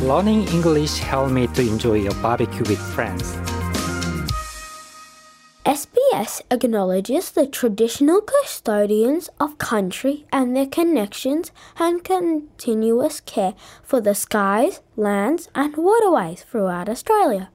learning English helped me to enjoy a barbecue with friends. SBS acknowledges the traditional custodians of country and their connections and continuous care for the skies, lands and waterways throughout Australia.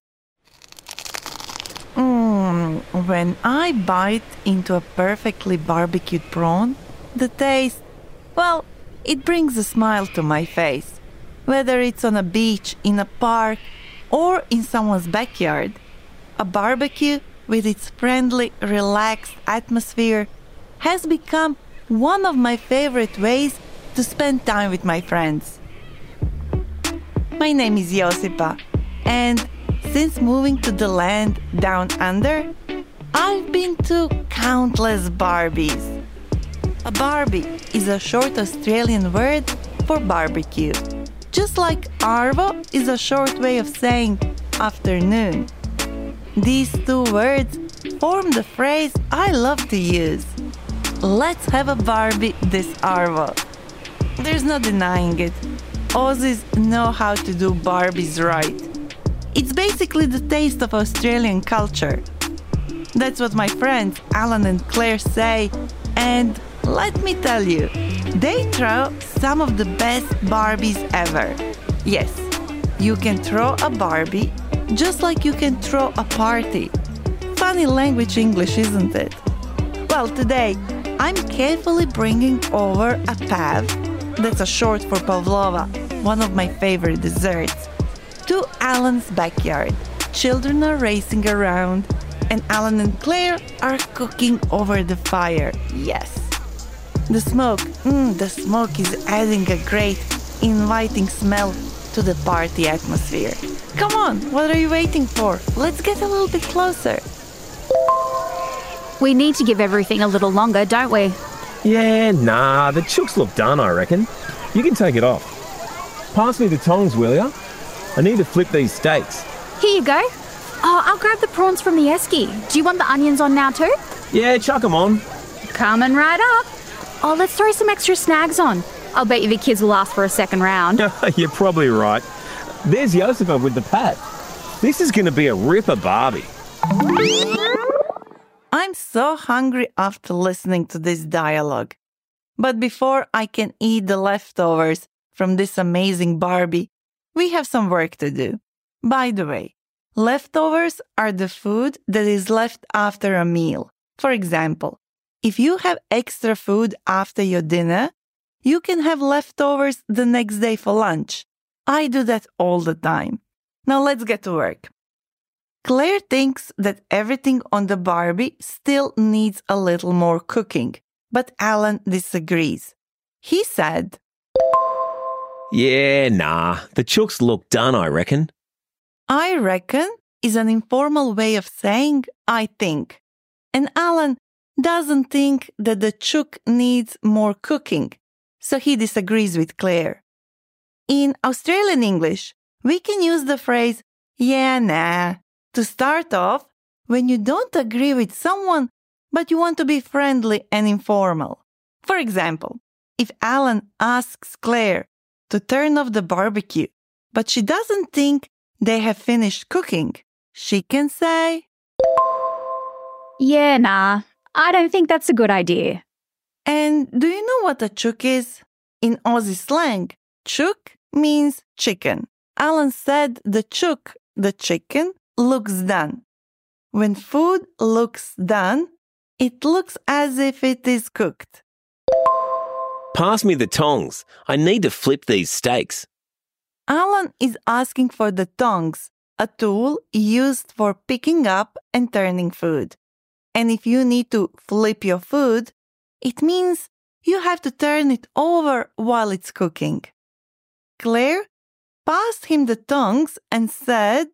When I bite into a perfectly barbecued prawn, the taste, well, it brings a smile to my face. Whether it's on a beach, in a park, or in someone's backyard, a barbecue with its friendly, relaxed atmosphere has become one of my favorite ways to spend time with my friends. My name is Josipa, and since moving to the land down under, I've been to countless Barbies. A Barbie is a short Australian word for barbecue, just like Arvo is a short way of saying afternoon. These two words form the phrase I love to use. Let's have a Barbie this Arvo. There's no denying it. Aussies know how to do Barbies right. It's basically the taste of Australian culture. That's what my friends Alan and Claire say, and let me tell you, they throw some of the best Barbies ever. Yes, you can throw a Barbie just like you can throw a party. Funny language English, isn't it? Well, today I'm carefully bringing over a pav, that's a short for pavlova, one of my favorite desserts, to Alan's backyard. Children are racing around, and Alan and Claire are cooking over the fire. Yes. The smoke is adding a great, inviting smell to the party atmosphere. Come on, what are you waiting for? Let's get a little bit closer. We need to give everything a little longer, don't we? Yeah, nah, the chooks look done, I reckon. You can take it off. Pass me the tongs, will ya? I need to flip these steaks. Here you go. Oh, I'll grab the prawns from the esky. Do you want the onions on now too? Yeah, chuck 'em on. Coming right up. Oh, let's throw some extra snags on. I'll bet you the kids will ask for a second round. You're probably right. There's Josipa with the pat. This is going to be a ripper Barbie. I'm so hungry after listening to this dialogue. But before I can eat the leftovers from this amazing Barbie, we have some work to do. By the way, leftovers are the food that is left after a meal. For example, if you have extra food after your dinner, you can have leftovers the next day for lunch. I do that all the time. Now let's get to work. Claire thinks that everything on the Barbie still needs a little more cooking, but Alan disagrees. He said, Yeah, nah, the chooks look done, I reckon. I reckon is an informal way of saying I think. And Alan doesn't think that the chook needs more cooking, so he disagrees with Claire. In Australian English, we can use the phrase, yeah, nah, to start off when you don't agree with someone, but you want to be friendly and informal. For example, if Alan asks Claire to turn off the barbecue, but she doesn't think they have finished cooking, she can say, Yeah, nah, I don't think that's a good idea. And do you know what a chook is? In Aussie slang, chook means chicken. Alan said the chook, the chicken, looks done. When food looks done, it looks as if it is cooked. Pass me the tongs. I need to flip these steaks. Alan is asking for the tongs, a tool used for picking up and turning food. And if you need to flip your food, it means you have to turn it over while it's cooking. Claire passed him the tongs and said,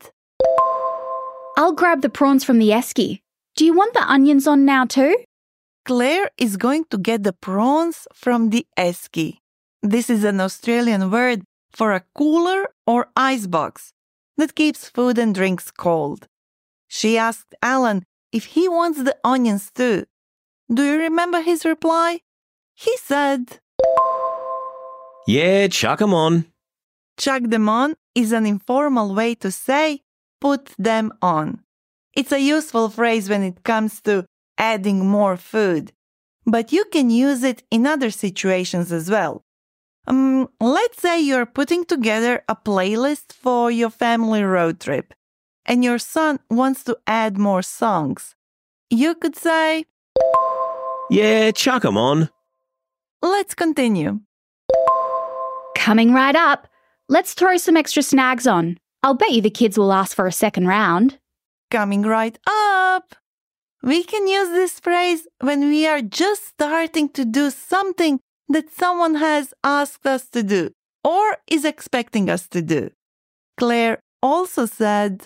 I'll grab the prawns from the esky. Do you want the onions on now too? Claire is going to get the prawns from the esky. This is an Australian word for a cooler or ice box that keeps food and drinks cold. She asked Alan if he wants the onions too. Do you remember his reply? He said, Yeah, chuck 'em on. Chuck them on is an informal way to say put them on. It's a useful phrase when it comes to adding more food, but you can use it in other situations as well. Let's say you're putting together a playlist for your family road trip, and your son wants to add more songs. You could say, Yeah, chuck 'em on. let's continue. Coming right up. Let's throw some extra snags on. I'll bet you the kids will ask for a second round. Coming right up. We can use this phrase when we are just starting to do something that someone has asked us to do or is expecting us to do. Claire also said,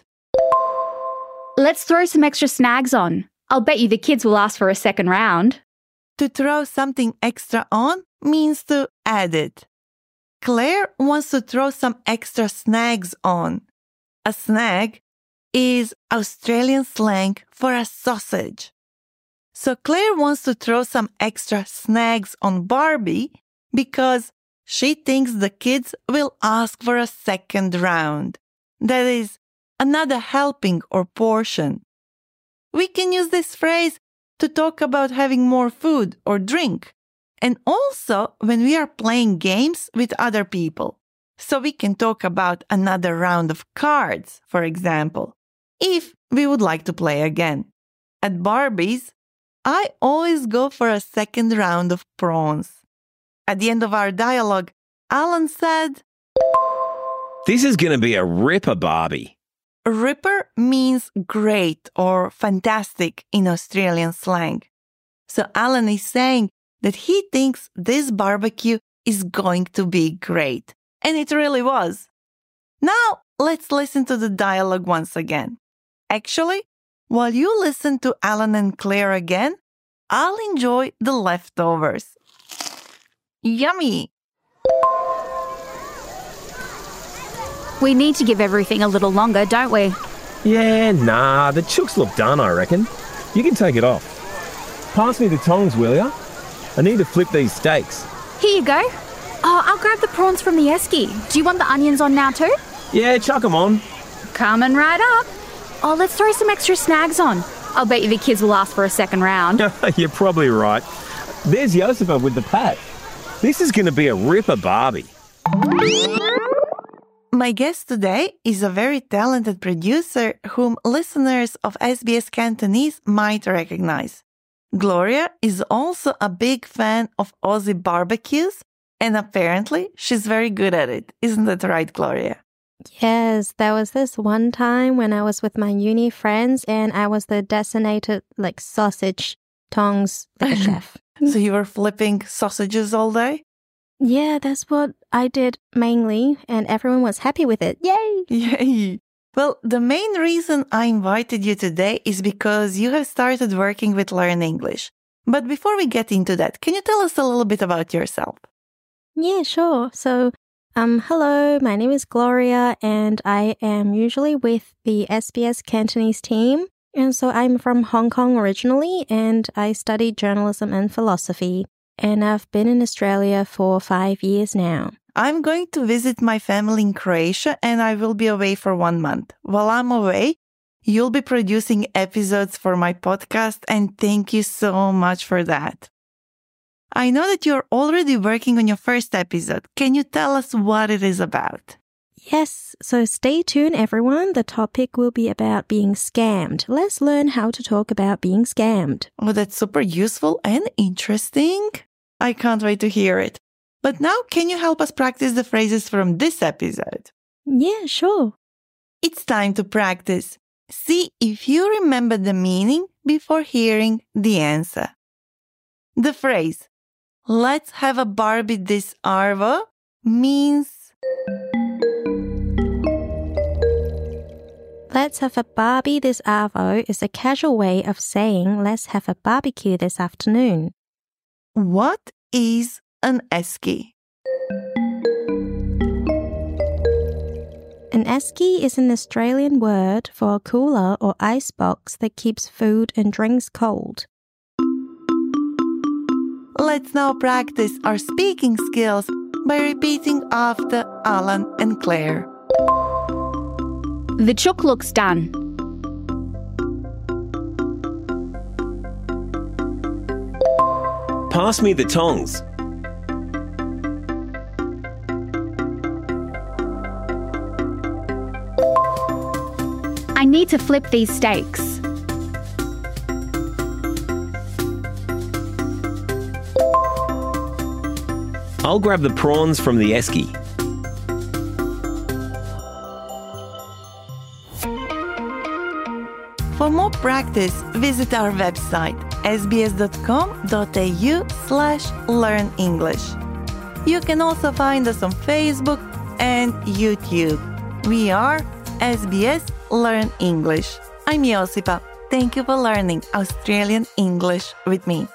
Let's throw some extra snags on. I'll bet you the kids will ask for a second round. to throw something extra on means to add it. Claire wants to throw some extra snags on. A snag is Australian slang for a sausage. So Claire wants to throw some extra snags on Barbie because she thinks the kids will ask for a second round. That is, another helping or portion. We can use this phrase to talk about having more food or drink, and also when we are playing games with other people. So we can talk about another round of cards, for example, if we would like to play again. At Barbie's, I always go for a second round of prawns. At the end of our dialogue, Alan said, This is going to be a ripper, Barbie. Ripper means great or fantastic in Australian slang. So Alan is saying that he thinks this barbecue is going to be great. And it really was. Now, let's listen to the dialogue once again. Actually, while you listen to Alan and Claire again, I'll enjoy the leftovers. Yummy! We need to give everything a little longer, don't we? Yeah, nah, the chooks look done, I reckon. You can take it off. Pass me the tongs, will ya? I need to flip these steaks. Here you go. Oh, I'll grab the prawns from the esky. Do you want the onions on now too? Yeah, chuck 'em on. Coming right up. Oh, let's throw some extra snags on. I'll bet you the kids will ask for a second round. You're probably right. There's Josipa with the pat. This is going to be a ripper, Barbie. My guest today is a very talented producer whom listeners of SBS Cantonese might recognize. Gloria is also a big fan of Aussie barbecues, and apparently she's very good at it. Isn't that right, Gloria? Yes, there was this one time when I was with my uni friends and I was the designated sausage tongs chef. So you were flipping sausages all day? Yeah, that's what I did mainly, and everyone was happy with it. Yay! Yay! Well, the main reason I invited you today is because you have started working with Learn English. But before we get into that, can you tell us a little bit about yourself? Yeah, sure. So, hello, my name is Gloria, and I am usually with the SBS Cantonese team. And so I'm from Hong Kong originally, and I studied journalism and philosophy. And I've been in Australia for 5 years now. I'm going to visit my family in Croatia and I will be away for 1 month. While I'm away, you'll be producing episodes for my podcast, and thank you so much for that. I know that you're already working on your first episode. Can you tell us what it is about? Yes, so stay tuned, everyone. The topic will be about being scammed. Let's learn how to talk about being scammed. Oh, that's super useful and interesting. I can't wait to hear it. But now, can you help us practice the phrases from this episode? Yeah, sure. It's time to practice. See if you remember the meaning before hearing the answer. The phrase, let's have a Barbie this arvo, means... Let's have a Barbie this arvo is a casual way of saying let's have a barbecue this afternoon. What is an esky? An esky is an Australian word for a cooler or ice box that keeps food and drinks cold. Let's now practice our speaking skills by repeating after Alan and Claire. The chook looks done. Pass me the tongs. I need to flip these steaks. I'll grab the prawns from the esky. For more practice, visit our website sbs.com.au/learnenglish. You can also find us on Facebook and YouTube. We are SBS Learn English. I'm Josipa. Thank you for learning Australian English with me.